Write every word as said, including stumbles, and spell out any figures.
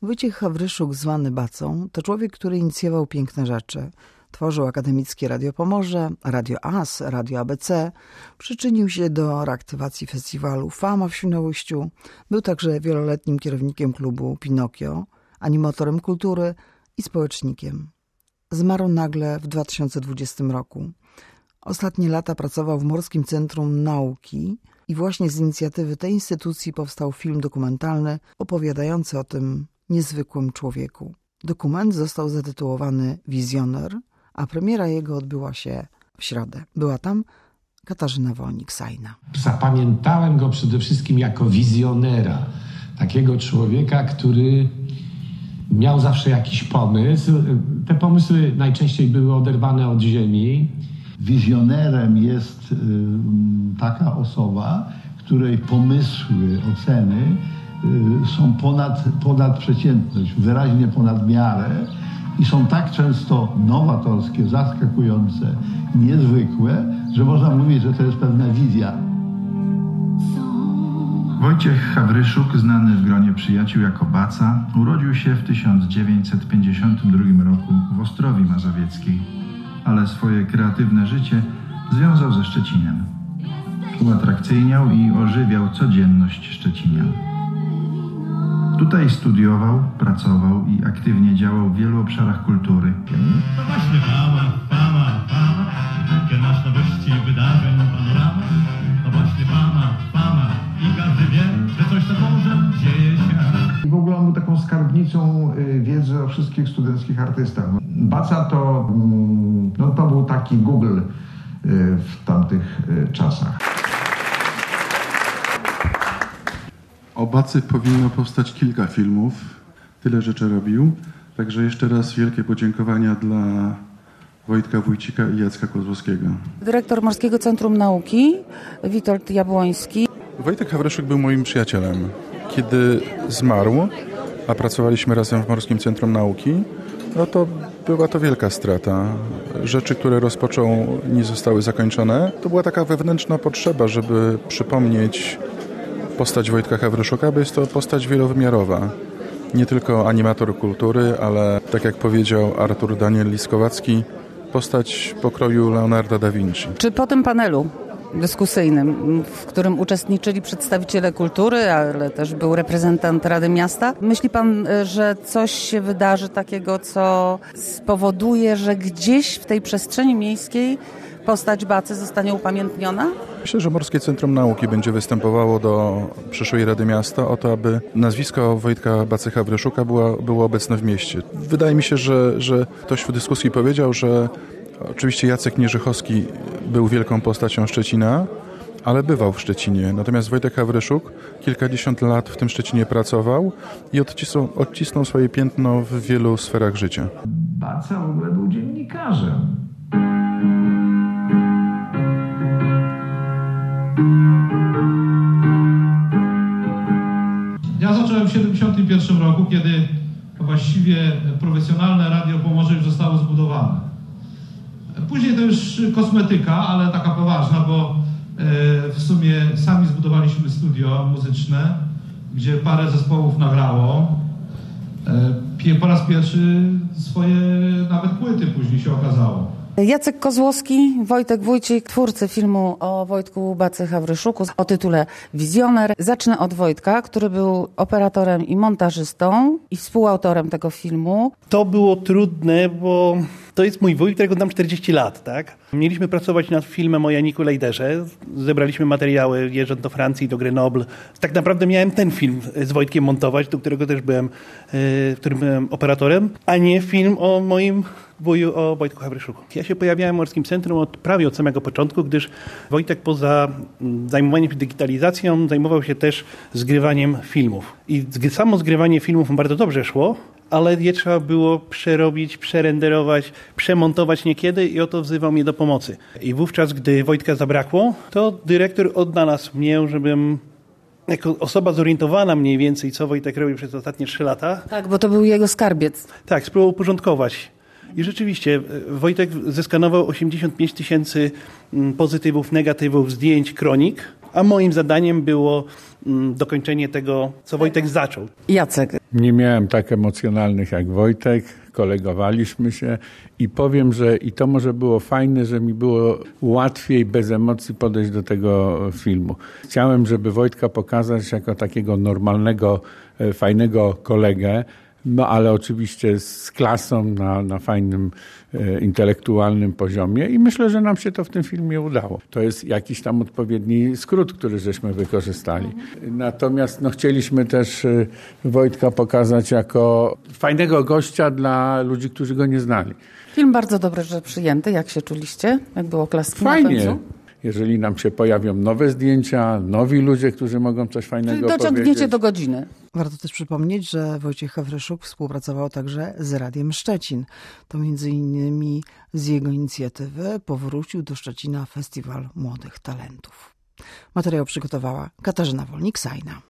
Wojciech Hawryszuk, zwany Bacą, to człowiek, który inicjował piękne rzeczy. Tworzył akademickie Radio Pomorze, Radio A S, Radio A B C. Przyczynił się do reaktywacji festiwalu Fama w Świnoujściu. Był także wieloletnim kierownikiem klubu Pinokio, animatorem kultury i społecznikiem. Zmarł nagle w dwa tysiące dwudziestym roku. Ostatnie lata pracował w Morskim Centrum Nauki i właśnie z inicjatywy tej instytucji powstał film dokumentalny opowiadający o tym niezwykłym człowieku. Dokument został zatytułowany Wizjoner, a premiera jego odbyła się w środę. Była tam Katarzyna Wolnik-Sajna. Zapamiętałem go przede wszystkim jako wizjonera. Takiego człowieka, który miał zawsze jakiś pomysł. Te pomysły najczęściej były oderwane od ziemi. Wizjonerem jest y, taka osoba, której pomysły, oceny y, są ponad, ponad przeciętność, wyraźnie ponad miarę i są tak często nowatorskie, zaskakujące, niezwykłe, że można mówić, że to jest pewna wizja. Wojciech Hawryszuk, znany w gronie przyjaciół jako Baca, urodził się w tysiąc dziewięćset pięćdziesiątym drugim roku w Ostrowi Mazowieckiej, ale swoje kreatywne życie związał ze Szczecinem. Uatrakcyjniał i ożywiał codzienność szczecinian. Tutaj studiował, pracował i aktywnie działał w wielu obszarach kultury. To właśnie fama, fama, fama, gdzie masz nowości, wydarzeń, panorama. To właśnie fama, fama i każdy wie, że coś to może dzieje się. I w ogóle on był taką skarbnicą wiedzy o wszystkich studenckich artystach. Baca to, no to był taki Google w tamtych czasach. O Bacy powinno powstać kilka filmów. Tyle rzeczy robił. Także jeszcze raz wielkie podziękowania dla Wojtka Wójcika i Jacka Kozłowskiego. Dyrektor Morskiego Centrum Nauki, Witold Jabłoński. Wojtek Hawryszuk był moim przyjacielem. Kiedy zmarł, a pracowaliśmy razem w Morskim Centrum Nauki, no to była to wielka strata. Rzeczy, które rozpoczął, nie zostały zakończone. To była taka wewnętrzna potrzeba, żeby przypomnieć postać Wojtka Hawryszuka, bo jest to postać wielowymiarowa. Nie tylko animator kultury, ale tak jak powiedział Artur Daniel Liskowacki, postać pokroju Leonarda da Vinci. Czy po tym panelu dyskusyjnym, w którym uczestniczyli przedstawiciele kultury, ale też był reprezentant Rady Miasta, myśli pan, że coś się wydarzy takiego, co spowoduje, że gdzieś w tej przestrzeni miejskiej postać Bacy zostanie upamiętniona? Myślę, że Morskie Centrum Nauki będzie występowało do przyszłej Rady Miasta o to, aby nazwisko Wojtka Bacy Hawryszuka było, było obecne w mieście. Wydaje mi się, że, że ktoś w dyskusji powiedział, że oczywiście Jacek Nierzychowski był wielką postacią Szczecina, ale bywał w Szczecinie. Natomiast Wojtek Hawryszuk kilkadziesiąt lat w tym Szczecinie pracował i odcisnął, odcisnął swoje piętno w wielu sferach życia. Baca w ogóle był dziennikarzem. Ja zacząłem w siedemdziesiątym pierwszym roku, kiedy właściwie profesjonalne Radio Pomorze już zostało zbudowane. Później to już kosmetyka, ale taka poważna, bo w sumie sami zbudowaliśmy studio muzyczne, gdzie parę zespołów nagrało. Po raz pierwszy swoje nawet płyty później się okazało. Jacek Kozłowski, Wojtek Wójcik, twórcy filmu o Wojtku Bacy Hawryszuku o tytule Wizjoner. Zacznę od Wojtka, który był operatorem i montażystą i współautorem tego filmu. To było trudne, bo to jest mój wuj, którego dam czterdzieści lat, tak? Mieliśmy pracować nad filmem o Janiku Lejderze. Zebraliśmy materiały jeżdżąc do Francji, do Grenoble. Tak naprawdę miałem ten film z Wojtkiem montować, do którego też byłem, w którym byłem operatorem, a nie film o moim wuju, o Wojtku Hawryszuku. Ja się pojawiałem w Morskim Centrum od, prawie od samego początku, gdyż Wojtek poza zajmowaniem się digitalizacją zajmował się też zgrywaniem filmów. I samo zgrywanie filmów bardzo dobrze szło, ale je trzeba było przerobić, przerenderować, przemontować niekiedy i oto wzywał mnie do pomocy. I wówczas, gdy Wojtka zabrakło, to dyrektor odnalazł mnie, żebym jako osoba zorientowana mniej więcej, co Wojtek robił przez ostatnie trzy lata. Tak, bo to był jego skarbiec. Tak, spróbował uporządkować. I rzeczywiście Wojtek zeskanował osiemdziesiąt pięć tysięcy pozytywów, negatywów, zdjęć, kronik a moim zadaniem było mm, dokończenie tego, co Wojtek zaczął. Jacek. Nie miałem tak emocjonalnych jak Wojtek, kolegowaliśmy się i powiem, że i to może było fajne, że mi było łatwiej bez emocji podejść do tego filmu. Chciałem, żeby Wojtka pokazać jako takiego normalnego, fajnego kolegę, no ale oczywiście z klasą na, na fajnym e, intelektualnym poziomie i myślę, że nam się to w tym filmie udało. To jest jakiś tam odpowiedni skrót, który żeśmy wykorzystali. Natomiast no, chcieliśmy też e, Wojtka pokazać jako fajnego gościa dla ludzi, którzy go nie znali. Film bardzo dobrze przyjęty. Jak się czuliście? Jak było klaski Fajnie. na pędzu? Jeżeli nam się pojawią nowe zdjęcia, nowi ludzie, którzy mogą coś fajnego Czyli powiedzieć. dociągniecie do godziny. Warto też przypomnieć, że Wojciech Hawryszuk współpracował także z Radiem Szczecin. To między innymi z jego inicjatywy powrócił do Szczecina Festiwal Młodych Talentów. Materiał przygotowała Katarzyna Wolnik-Sajna.